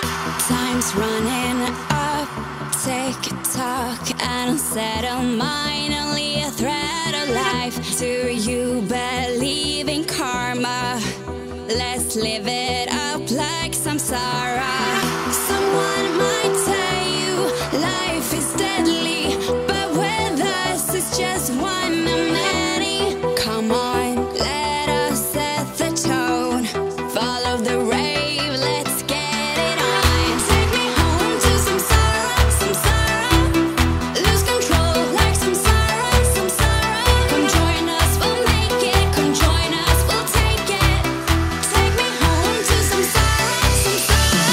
Time's running up, tick-tock, an unsettled mind, only a thread of life. Do you believe in karma? Let's live it up like samsara. Someone might tell you life is deadly, but with us it's just one of many. Come on, let us set the tone. Follow the rave, let's get it on. Take me home to samsara, samsara. Lose control like samsara, samsara. Come join us, we'll make it. Come join us, we'll take it. Take me home to samsara, samsara.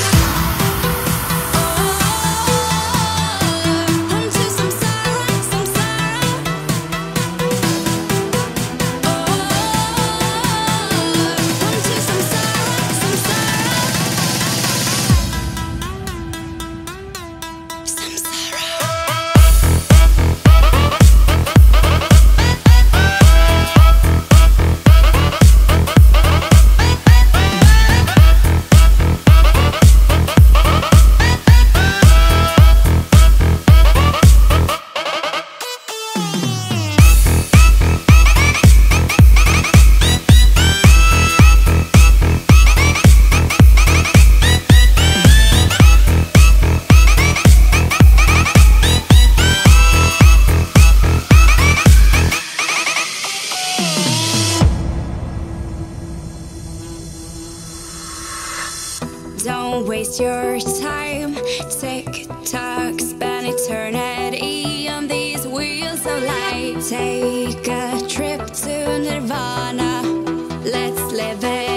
Home to samsara, samsara. Home to samsara, samsara. Don't waste your time. Tick-tock, spend eternity on these wheels of life. Take a trip to Nirvana. Let's live it